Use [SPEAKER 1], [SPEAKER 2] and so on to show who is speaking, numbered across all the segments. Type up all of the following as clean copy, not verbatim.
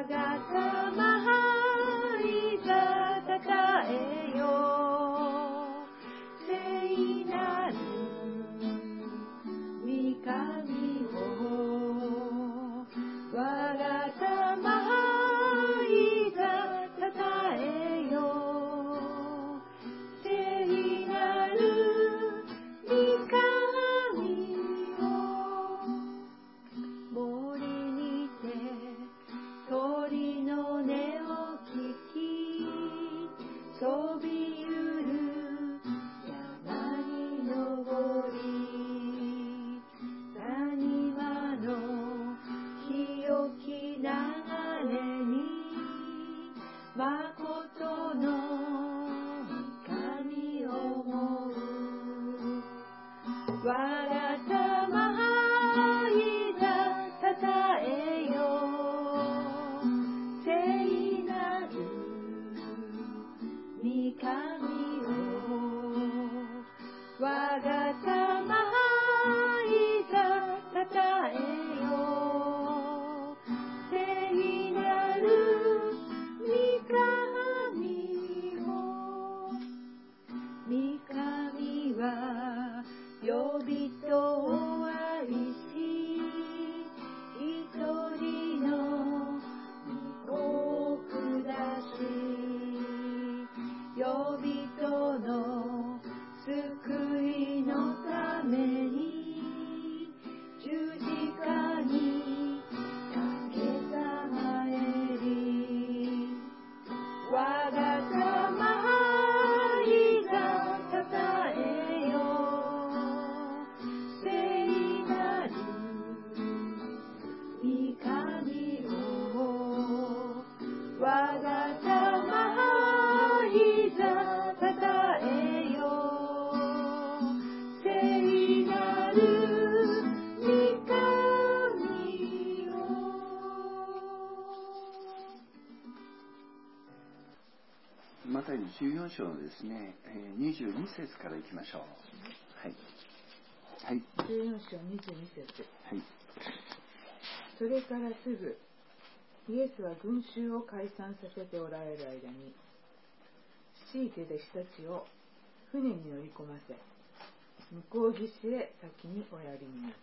[SPEAKER 1] マタイの14章のですね、22節からいきましょう。はい。はい。
[SPEAKER 2] 14章22節。
[SPEAKER 1] はい。
[SPEAKER 2] それからすぐ、イエスは群衆を解散させておられる間に、強いて弟子たちを船に乗り込ませ、向こう岸へ先におやりになった。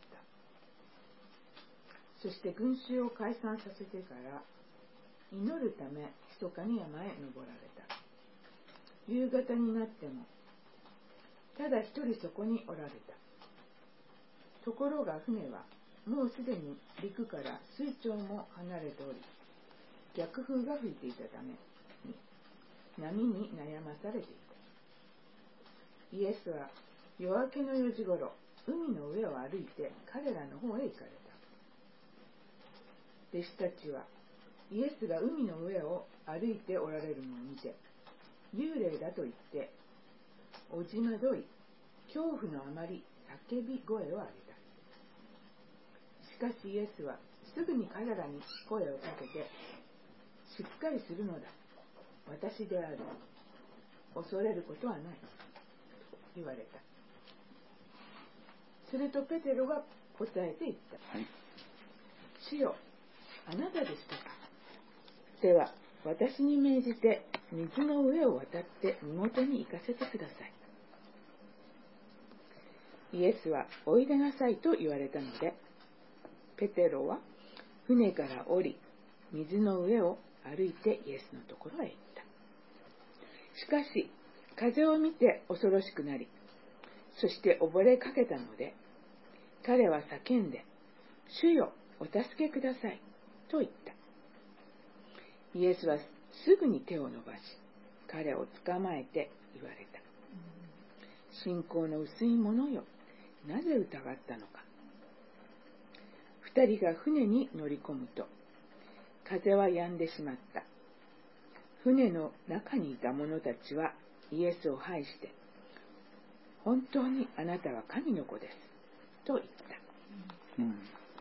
[SPEAKER 2] そして群衆を解散させてから、祈るため密かに山へ登られた。夕方になっても、ただ一人そこにおられた。ところが船はもうすでに陸から数丁も離れており、逆風が吹いていたために波に悩まされていた。イエスは夜明けの4時ごろ、海の上を歩いて彼らの方へ行かれた。弟子たちはイエスが海の上を歩いておられるのを見て、幽霊だと言っておじまどい、恐怖のあまり叫び声を上げた。しかしイエスはすぐに彼らに声をかけて、しっかりするのだ、私である、恐れることはないと言われた。するとペテロが答えて言った、はい、主よ、あなたでしたか。では私に命じて水の上を渡って身元に行かせてください。イエスはおいでなさいと言われたので、ペテロは船から降り、水の上を歩いてイエスのところへ行った。しかし風を見て恐ろしくなり、そして溺れかけたので、彼は叫んで、主よ、お助けくださいと言った。イエスはすぐに手を伸ばし、彼を捕まえて言われた。信仰の薄い者よ、なぜ疑ったのか。二人が船に乗り込むと、風は止んでしまった。船の中にいた者たちはイエスを拝して、本当にあなたは神の子ですと言った。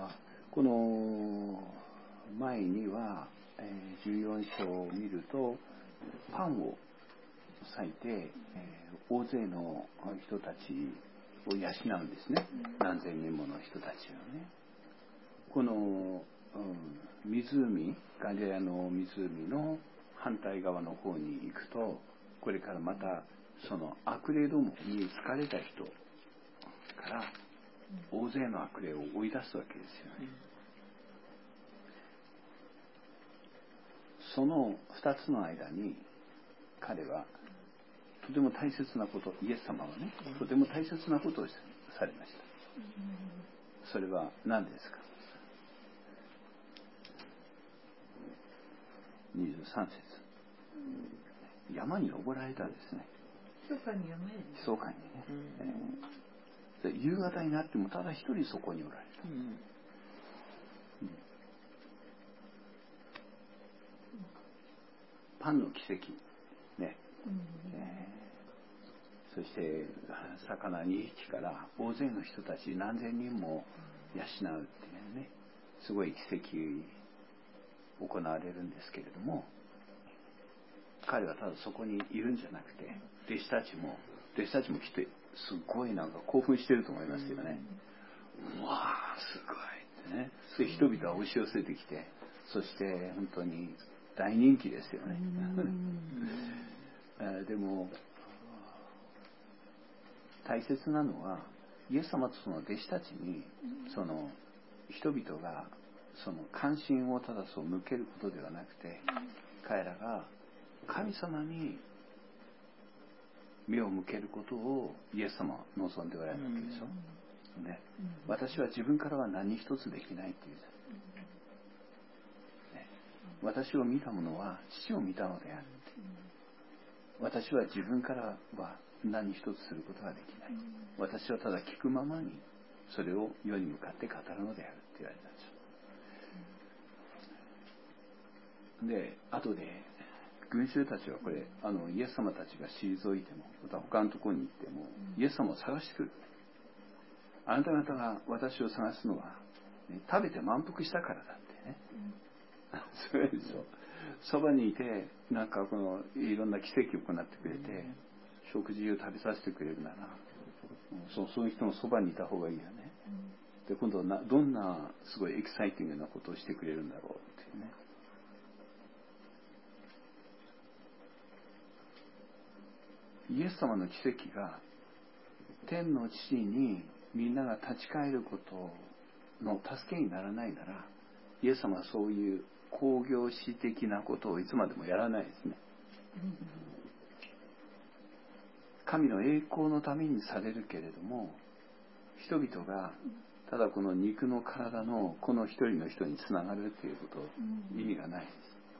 [SPEAKER 1] この前には、14章を見るとパンを裂いて、大勢の人たちを養うんですね。何千人もの人たちをね。この湖、ガリラヤの湖の反対側の方に行くと、これからまたその悪霊どもに疲れた人から大勢の悪霊を追い出すわけですよね。その2つの間に彼はとても大切なこと、イエス様はね、とても大切なことをされました。それは何ですか。23節、山に登られたんですね。
[SPEAKER 3] 密かに山へ。
[SPEAKER 1] 密かにね、夕方になってもただ一人そこにおられた。パンの奇跡ね、そして魚2匹から大勢の人たち何千人も養うっていうね、すごい奇跡行われるんですけれども、彼はただそこにいるんじゃなくて、弟子たちも来てすごいなんか興奮してると思いますよね。わあすごいってね。で人々は押し寄せてきて、そして本当に大人気ですよね。でも大切なのはイエス様とその弟子たちにその人々がその関心をただそう向けることではなくて、彼らが神様に目を向けることをイエス様は望んでおられるわけでしょ、ね、私は自分からは何一つできないっていう、ね、私を見た者は父を見たのであるって、私は自分からは何一つすることができない、私はただ聞くままにそれを世に向かって語るのであるって言われたんですよ。で後で群衆たちはこれイエス様たちが退いてもまた他のところに行ってもイエス様を探してくる。あなた方が私を探すのは、ね、食べて満腹したからだってね、そうでしょ。そばにいてなんかこのいろんな奇跡を行ってくれて、食事を食べさせてくれるなら、そういう人のそばにいた方がいいよね。で今度はどんなすごいエキサイティングなことをしてくれるんだろうっていうね。イエス様の奇跡が天の父にみんなが立ち返ることの助けにならないなら、イエス様はそういう興行師的なことをいつまでもやらないですね。神の栄光のためにされるけれども、人々がただこの肉の体のこの一人の人につながるっていうこと、意味がないです。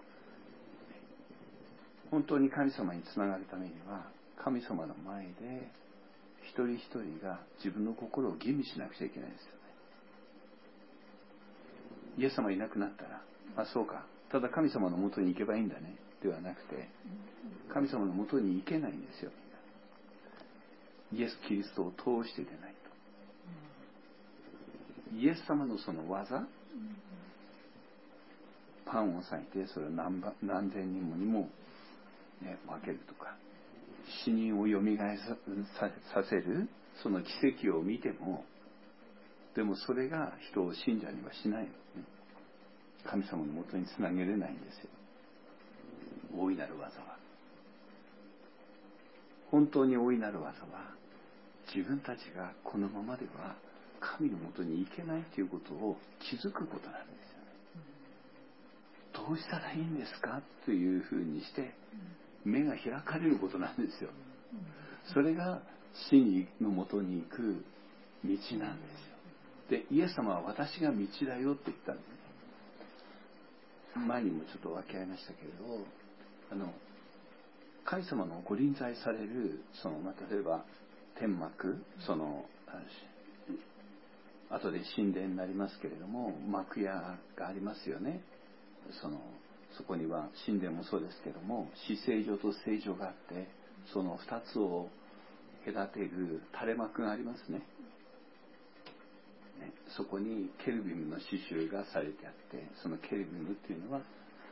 [SPEAKER 1] 本当に神様につながるためには、神様の前で一人一人が自分の心を吟味しなくちゃいけないですよね。イエス様いなくなったら、そうか、ただ神様のもとに行けばいいんだねではなくて、神様のもとに行けないんですよ。イエス・キリストを通してでないと。イエス様のその技、パンを裂いてそれを何千人もにも、ね、分けるとか、死人をよみがえさせるその奇跡を見ても、でもそれが人を信者にはしないのね。神様のもとにつなげれないんですよ。大いなる技は。本当に大いなる技は、自分たちがこのままでは神のもとに行けないということを気づくことなんですよね。どうしたらいいんですかというふうにして目が開かれることなんですよ。それが真理のもとに行く道なんですよ。で、イエス様は私が道だよって言ったんですね。前にもちょっと分け合いましたけれど、神様のご臨在される例えば天幕、後で神殿になりますけれども、幕屋がありますよね。そこには神殿もそうですけども、至聖所と聖所があって、その2つを隔てる垂れ幕がありますね。そこにケルビムの刺繍がされてあって、そのケルビムっていうのは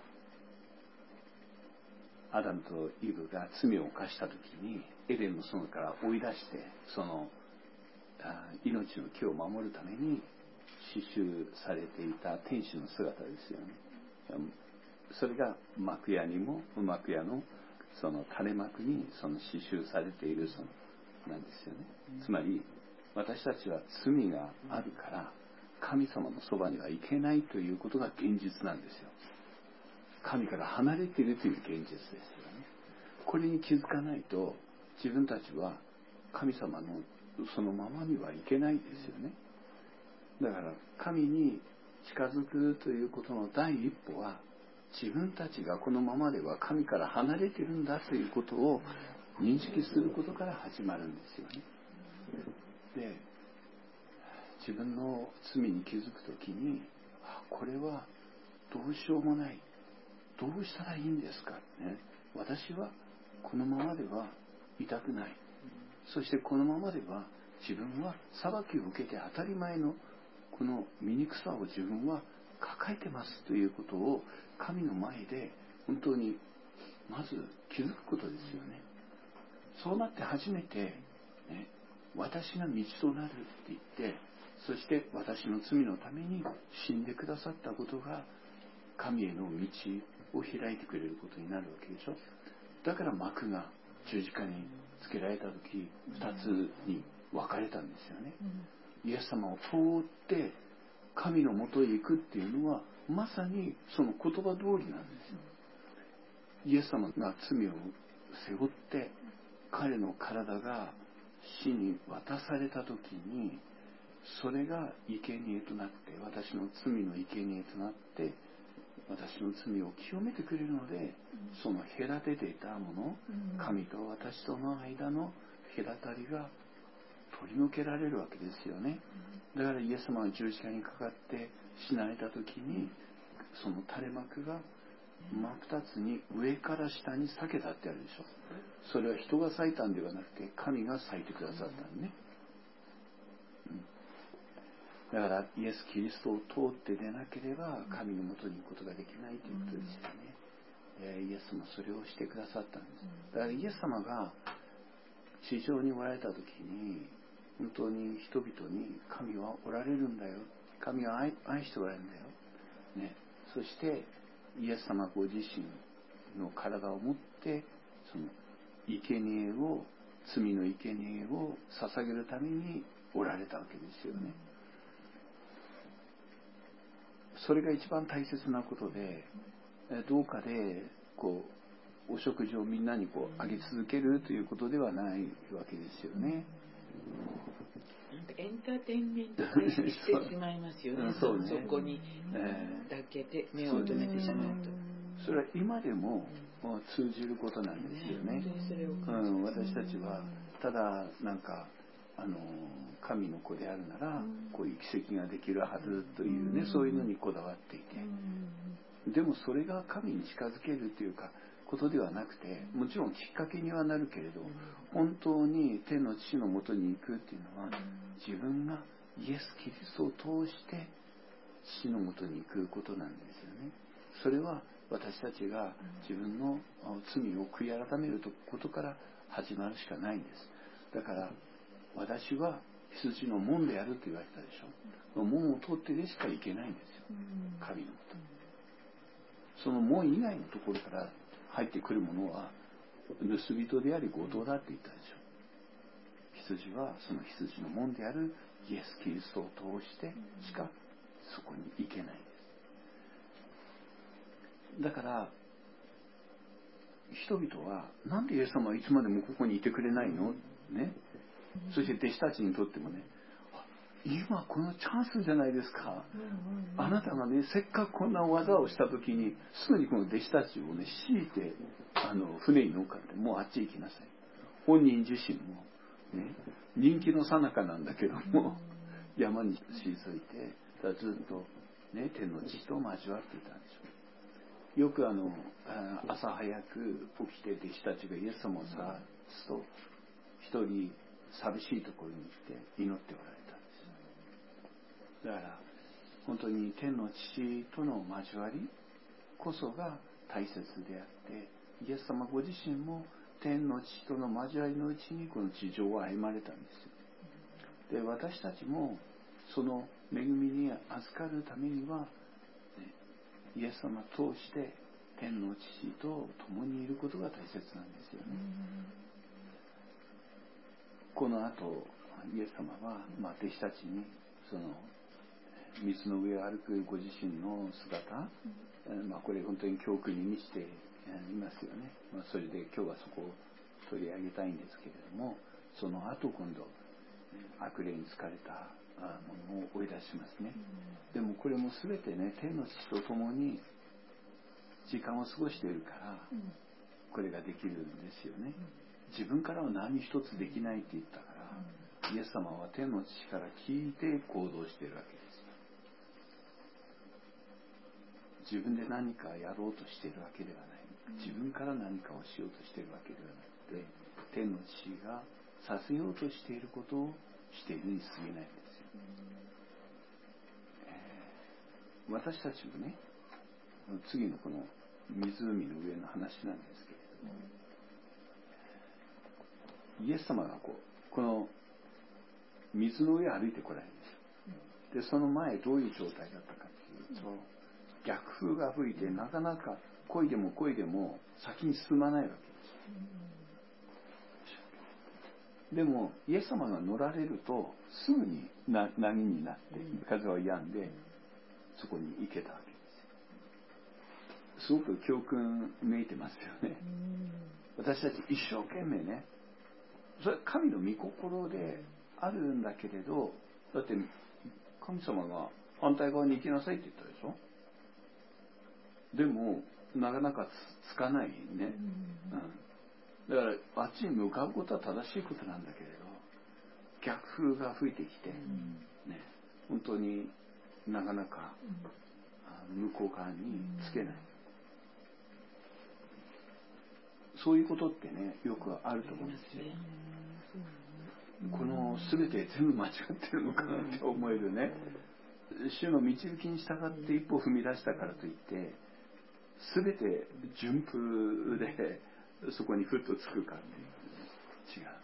[SPEAKER 1] アダムとイブが罪を犯した時にエデンの園から追い出して、その命の木を守るために刺繍されていた天使の姿ですよね。それが幕屋にも、幕屋のその垂れ幕にその刺繍されているそのなんですよね。つまり私たちは罪があるから神様のそばには行けないということが現実なんですよ。神から離れているという現実ですよね。これに気づかないと自分たちは神様のそのままにはいけないですよね。だから神に近づくということの第一歩は自分たちがこのままでは神から離れているんだということを認識することから始まるんですよね。で、自分の罪に気づくときに、これはどうしようもない。どうしたらいいんですかね。私はこのままではいたくない。そしてこのままでは自分は裁きを受けて当たり前のこの醜さを自分は抱えてますということを神の前で本当にまず気づくことですよね。そうなって初めて、ね、私が道となるって言って、そして私の罪のために死んでくださったことが神への道を開いてくれることになるわけでしょ。だから幕が十字架につけられた時2つに分かれたんですよね。イエス様を通って神のもとへ行くっていうのはまさにその言葉通りなんですよ。イエス様が罪を背負って彼の体が死に渡された時にそれが生贄となって私の罪の生贄となって私の罪を清めてくれるので、その隔てていたもの、神と私との間の隔たりが取り除けられるわけですよね。だからイエス様が十字架にかかって死なれた時にその垂れ幕が真っ二つに上から下に裂けたってあるでしょ。それは人が裂いたんではなくて神が裂いてくださったんね。だからイエス・キリストを通って出なければ神のもとに行くことができないということですよね。イエスもそれをしてくださったんです。だからイエス様が地上におられた時に本当に人々に神はおられるんだよ、神は愛しておられるんだよ、ね、そしてイエス様ご自身の体を持ってその生贄を罪の生贄を捧げるためにおられたわけですよね。それが一番大切なことで、どうかでこうお食事をみんなにこうあげ続けるということではないわけですよね。
[SPEAKER 2] エンターテインメント化してしまいますよね。
[SPEAKER 1] そうね、
[SPEAKER 2] そこにだけで目を留めてしまうと。
[SPEAKER 1] それは今でも通じることなんですよね。私たちはただなんか神の子であるならこういう奇跡ができるはずというね、そういうのにこだわっていて、でもそれが神に近づけるというかことではなくて、もちろんきっかけにはなるけれど、本当に天の父のもとに行くっていうのは自分がイエス・キリストを通して父のもとに行くことなんですよね。それは私たちが自分の罪を悔い改めることから始まるしかないんです。だから私は羊の門であると言われたでしょ。門を通ってでしか行けないんですよ、神のもと。その門以外のところから入ってくるものは盗人であり強盗だって言ったでしょ。羊はその羊の門であるイエス・キリストを通してしかそこに行けないんです。だから人々はなんでイエス様はいつまでもここにいてくれないのね。そして弟子たちにとってもね、今このチャンスじゃないですか。あなたがね、せっかくこんな技をした時にすぐにこの弟子たちをね強いて船に乗っかってもうあっち行きなさい。本人自身もね、人気の最中なんだけども山に退いてずっとね天の父と交わっていたんでしょう。よく朝早く起きて弟子たちがイエス様を探すと一人寂しいところに行って祈っておられたんです。だから本当に天の父との交わりこそが大切であって、イエス様ご自身も天の父との交わりのうちにこの地上を歩まれたんですよ。で、私たちもその恵みに預かるためには、ね、イエス様を通して天の父と共にいることが大切なんですよね。この後イエス様は、弟子たちにその水の上を歩くご自身の姿、これ本当に教訓に満ちていますよね。それで今日はそこを取り上げたいんですけれども、その後今度悪霊に疲れたものを追い出しますね。でもこれも全てね、天の父と共に時間を過ごしているからこれができるんですよね。自分からは何一つできないって言ったから、イエス様は天の父から聞いて行動しているわけです。自分で何かやろうとしているわけではない。自分から何かをしようとしているわけではなくて、天の父がさせようとしていることをしているに過ぎないんですよ。私たちもね、次のこの湖の上の話なんですけれども、イエス様がこの水の上を歩いてこられるんですよ。で、その前どういう状態だったかというと、逆風が吹いてなかなか漕いでも先に進まないわけです。でもイエス様が乗られるとすぐに波になって風は止んでそこに行けたわけです。すごく教訓めいてますよね。私たち一生懸命ね、それは神の御心であるんだけれど、だって神様が反対側に行きなさいって言ったでしょ。でもなかなかつかないね、だからあっちに向かうことは正しいことなんだけれど、逆風が吹いてきて、ね、本当になかなか向こう側につけない、そういうことってね、よくあると思うんですよ。この全て全部間違ってるのかなって思えるね。主の導きに従って一歩踏み出したからといって全て順風でそこにふっとつくかっていう違う。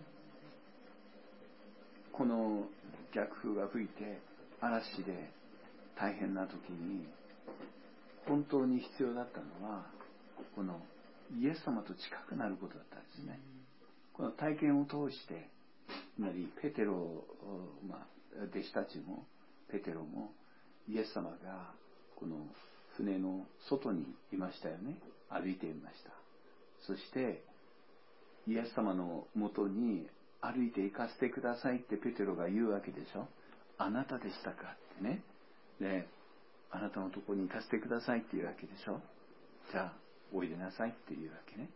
[SPEAKER 1] この逆風が吹いて嵐で大変な時に本当に必要だったのはこのイエス様と近くなることだったんですね。この体験を通してつまりペテロ、弟子たちもペテロもイエス様がこの船の外にいましたよね。歩いていました。そしてイエス様のもとに歩いて行かせてくださいってペテロが言うわけでしょ。あなたでしたかってね。で、あなたのところに行かせてくださいって言うわけでしょ。じゃあおいでなさいっていうわけね。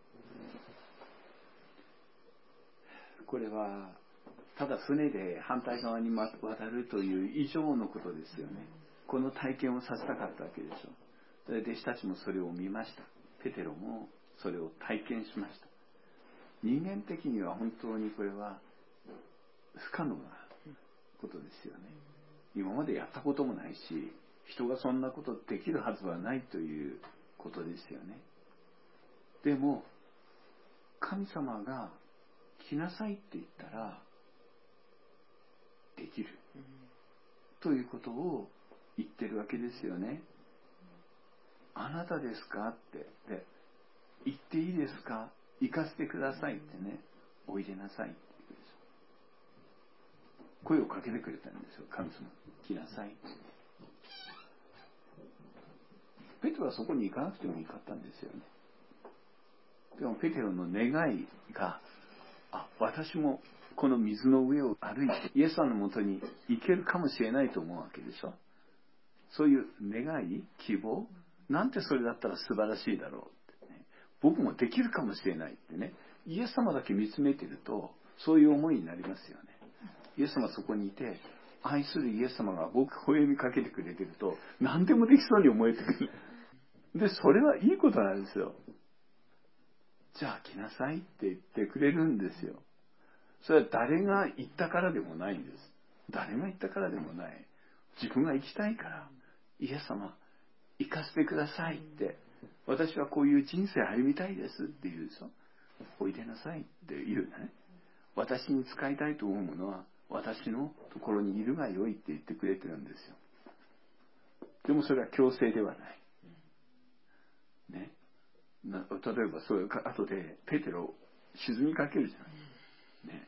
[SPEAKER 1] これはただ船で反対側に渡るという以上のことですよね。この体験をさせたかったわけでしょ。弟子たちもそれを見ました。ペテロもそれを体験しました。人間的には本当にこれは不可能なことですよね。今までやったこともないし、人がそんなことできるはずはないということですよね。でも神様が来なさいって言ったらできるということを言ってるわけですよね。あなたですかって。で、行っていいですか、行かせてくださいってね、おいでなさいって言うんですよ。声をかけてくれたんですよ。神様、来なさいって。ペテロはそこに行かなくてもよかったんですよね。でもペテロの願いが、私もこの水の上を歩いてイエス様のもとに行けるかもしれないと思うわけでしょ。そういう願い、希望、なんてそれだったら素晴らしいだろうってね。僕もできるかもしれないってね。イエス様だけ見つめてるとそういう思いになりますよね。イエス様そこにいて、愛するイエス様が僕を微笑みかけてくれてると何でもできそうに思えてくる。で、それはいいことなんですよ。じゃあ来なさいって言ってくれるんですよ。それは誰が言ったからでもないんです。誰が言ったからでもない。自分が行きたいから、イエス様行かせてくださいって、私はこういう人生歩みたいですって言うでしょ。おいでなさいって言うね。私に使いたいと思うものは私のところにいるがよいって言ってくれてるんですよ。でもそれは強制ではない。ね。例えばそれ後でペテロを沈みかけるじゃない。ね。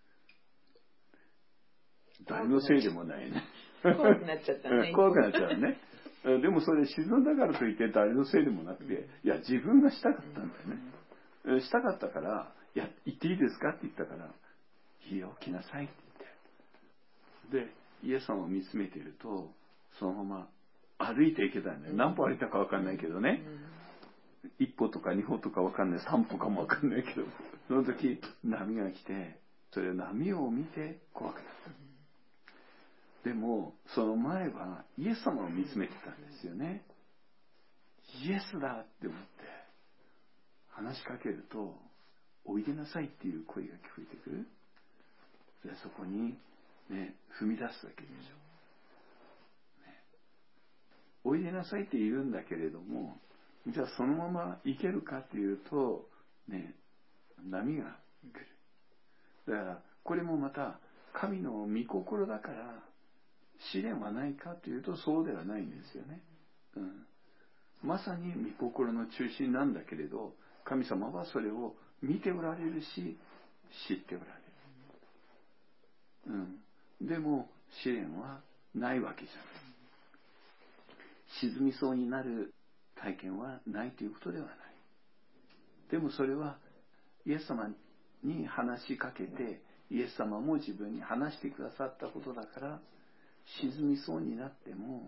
[SPEAKER 1] 誰のせいでもないね。
[SPEAKER 2] 怖くなっちゃったね。
[SPEAKER 1] 怖くなっちゃうね。でもそれ沈んだからといって誰のせいでもなくて、いや自分がしたかったんだよね。したかったから、いや行っていいですかって言ったから、いいよ来なさいって言って。で、イエス様を見つめていると、そのまま歩いていけたんだよ。何歩歩いたか分かんないけどね。一歩とか二歩とか分かんない、三歩かも分かんないけど、その時波が来て、それ波を見て怖くなった。でもその前はイエス様を見つめてたんですよね。イエスだって思って話しかけると、おいでなさいっていう声が聞こえてくる。でそこにね、踏み出すわけでしょ、ね。おいでなさいって言うんだけれども、じゃあそのまま行けるかっていうと、ね、波が来る。だからこれもまた神の御心だから試練はないかというとそうではないんですよね。まさに御心の中心なんだけれど、神様はそれを見ておられるし知っておられる。でも試練はないわけじゃない。沈みそうになる体験はないということではない。でもそれはイエス様に話しかけて、イエス様も自分に話してくださったことだから、沈みそうになっても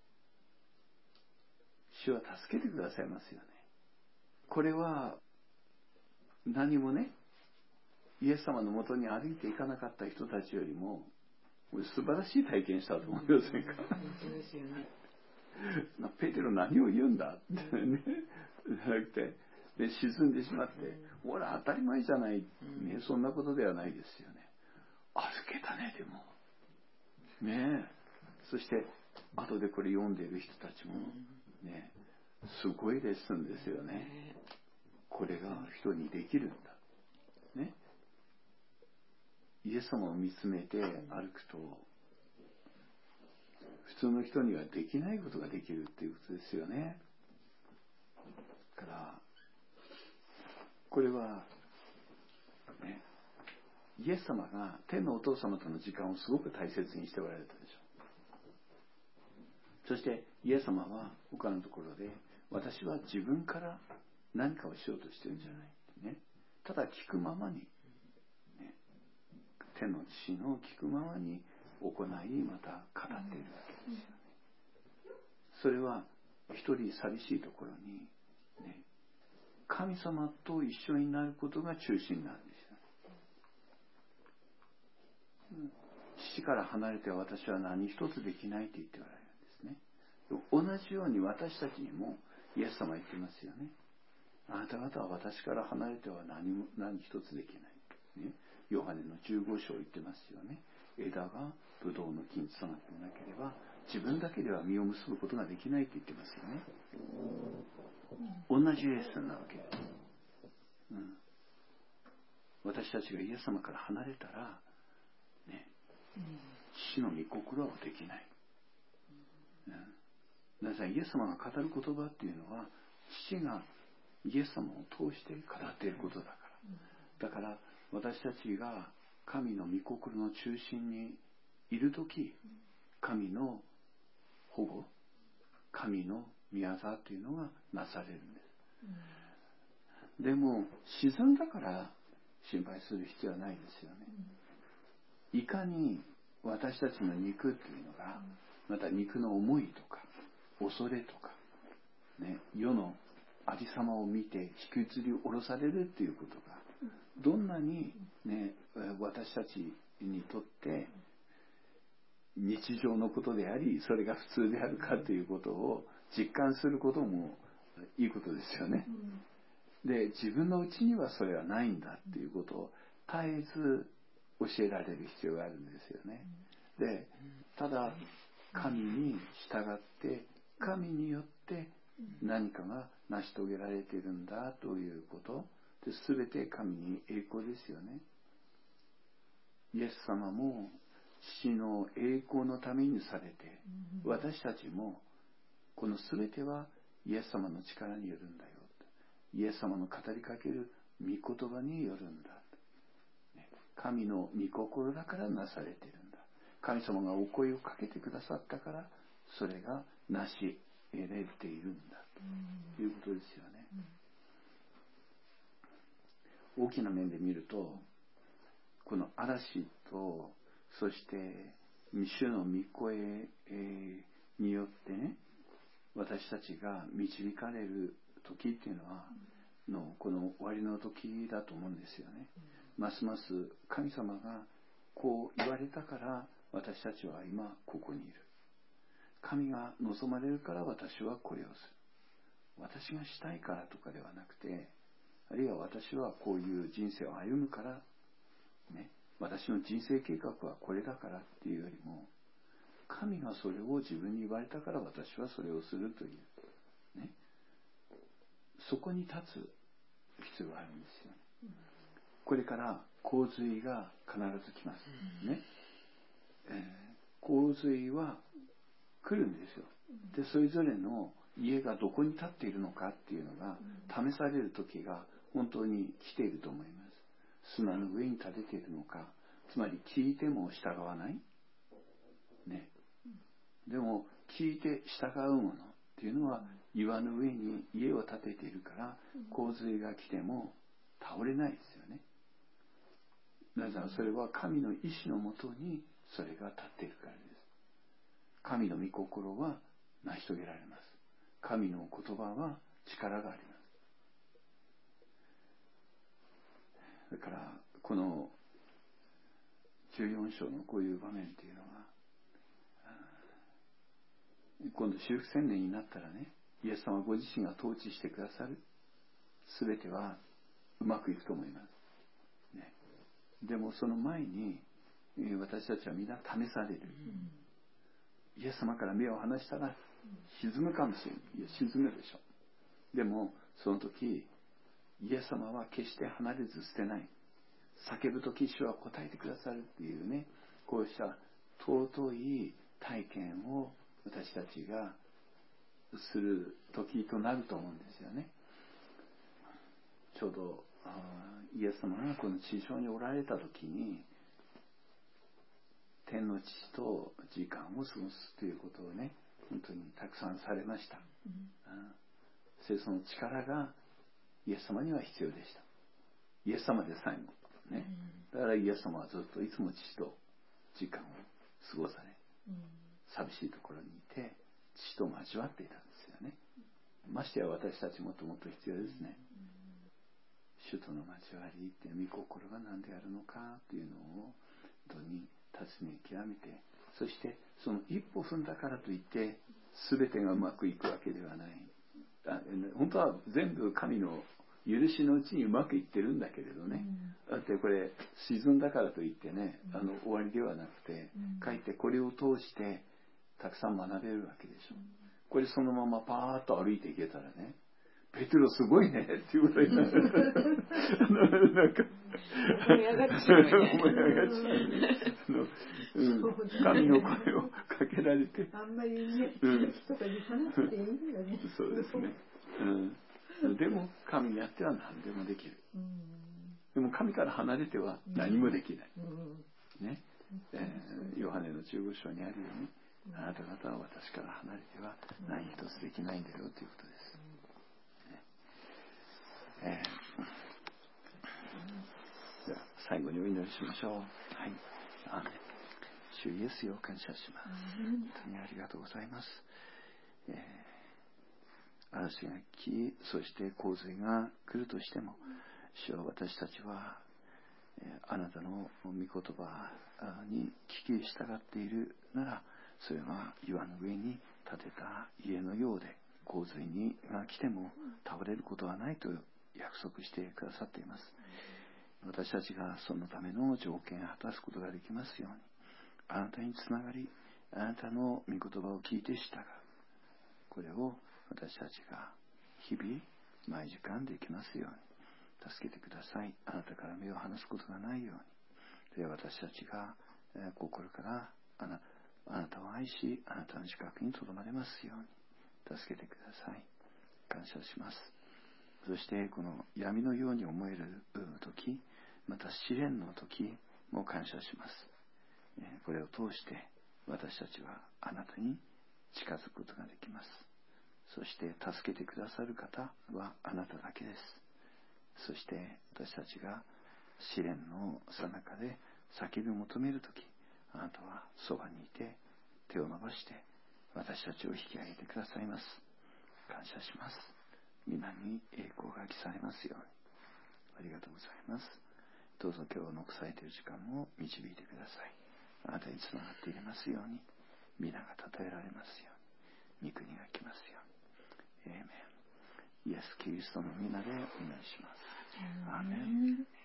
[SPEAKER 1] 主は助けてくださいますよね。これは何もね、イエス様のもとに歩いていかなかった人たちよりも素晴らしい体験したと思いませんか。
[SPEAKER 2] そうですよね。
[SPEAKER 1] ペテロ何を言うんだってね、じゃなくて、で沈んでしまって、ほら当たり前じゃない、ね、そんなことではないですよね。歩けたね、でもね。そして後でこれ読んでいる人たちもね、すごいレッスンですよね。これが人にできるんだね。イエス様を見つめて歩くと、普通の人にはできないことができるっていうことですよね。だからこれはね、イエス様が天のお父様との時間をすごく大切にしておられたでしょう。そしてイエス様は他のところで、私は自分から何かをしようとしてるんじゃない、ね、ただ聞くままに、ね、天の父の聞くままに行い、また語っているわけですよね。それは一人寂しいところに、ね、神様と一緒になることが中心なんですよ。父から離れて私は何一つできないって言っておられるんですね。同じように私たちにもイエス様は言ってますよね。あなた方は私から離れては何一つできない、ね、ヨハネの15章言ってますよね。枝がブドウの木につながってなければ自分だけでは実を結ぶことができないって言ってますよね。同じレッスンなわけです。私たちがイエス様から離れたら、ね、父の御心はできない。なぜイエス様が語る言葉っていうのは、父がイエス様を通して語っていることだから。だから私たちが神の御心の中心にいるとき、神の保護、神の御業っていうのがなされるんです。でも沈んだから心配する必要はないですよね。いかに私たちの肉っていうのが、また肉の思いとか恐れとか、ね、世のありさまを見て引きずり下ろされるっていうことがどんなに、ね、私たちにとって日常のことであり、それが普通であるかということを実感することもいいことですよね。で、自分のうちにはそれはないんだっていうことを絶えず教えられる必要があるんですよね。で、ただ神に従って神によって何かが成し遂げられているんだということで、全て神に栄光ですよね。 イエス様も父の栄光のためにされて、私たちもこの全てはイエス様の力によるんだよ。イエス様の語りかける御言葉によるんだ。神の御心だからなされているんだ。神様がお声をかけてくださったから、それが成し得られているんだということですよね。大きな面で見ると、この嵐と、そして主の御声によってね、私たちが導かれる時っていうのは、この終わりの時だと思うんですよね。ますます神様がこう言われたから私たちは今ここにいる。神が望まれるから私はこれをする。私がしたいからとかではなくて、あるいは私はこういう人生を歩むから、ね、私の人生計画はこれだからっていうよりも、神がそれを自分に言われたから私はそれをするという、ね、そこに立つ必要があるんですよ。これから洪水が必ず来ますね。洪水は来るんですよ。で、それぞれの家がどこに立っているのかっていうのが試される時が本当に来ていると思います。砂の上に立てているのか、つまり聞いても従わない、ね、でも聞いて従うものっていうのは岩の上に家を建てているから、洪水が来ても倒れないですよね。なぜならそれは神の意志のもとにそれが立っているからです。神の御心は成し遂げられます。神の言葉は力があります。だからこの14章のこういう場面っていうのは、今度修復宣言になったらね、イエス様ご自身が統治してくださる全てはうまくいくと思います、ね。でもその前に私たちは皆試される。イエス様から目を離したら沈むかもしれない。いや、沈むでしょ。でもその時イエス様は決して離れず捨てない。叫ぶ時主は答えてくださるっていうね、こうした尊い体験を私たちがする時となると思うんですよね。ちょうどイエス様がこの地上におられた時に、天の父と時間を過ごすということをね、本当にたくさんされました。その力がイエス様には必要でした。イエス様でさえもね。だからイエス様はずっといつも父と時間を過ごされ、寂しいところにいて父と交わっていたんですよね。ましてや私たちもっともっと必要ですね。主との交わりって御心が何であるのかというのを本当に尋ね極めて、そしてその一歩踏んだからといって全てがうまくいくわけではない。本当は全部神の許しのうちにうまくいってるんだけれどね、だってこれ沈んだからといってね、終わりではなくて、かえってこれを通してたくさん学べるわけでしょ。これそのままパーッと歩いていけたらね、ペテロすごいねっていうことになる。なんか
[SPEAKER 2] 思い上がっちゃうね。
[SPEAKER 1] 思い上がっちゃう。神の声をかけられて、
[SPEAKER 3] あんまりね、人とかに話していいんだね。
[SPEAKER 1] そうですね。でも神にあっては何でもできる。でも神から離れては何もできない。ね。ヨハネの15章にあるように、あなた方は私から離れては何一つできないんだよということです。では最後にお祈りしましょう。はい。アーメン。主イエスよ感謝します。本当にありがとうございます。嵐が来、そして洪水が来るとしても、主は私たちはあなたの御言葉に聞き従っているなら、それは岩の上に建てた家のようで、洪水が来ても倒れることはないと約束してくださっています。私たちがそのための条件を果たすことができますように、あなたにつながり、あなたの御言葉を聞いて従う、これを私たちが日々毎時間できますように助けてください。あなたから目を離すことがないように、 で私たちが心からあなたを愛し、あなたの近くにとどまれますように助けてください。感謝します。そしてこの闇のように思える時、また試練の時も感謝します。これを通して私たちはあなたに近づくことができます。そして助けてくださる方はあなただけです。そして私たちが試練の最中で叫び求めるとき、あなたはそばにいて手を伸ばして私たちを引き上げてくださいます。感謝します。皆に栄光が記されますように。ありがとうございます。どうぞ今日残されている時間も導いてください。あなたにつながっていれますように、皆が称えられますように、御国が来ますように。イエス・キリストの皆でお願いします。アーメン。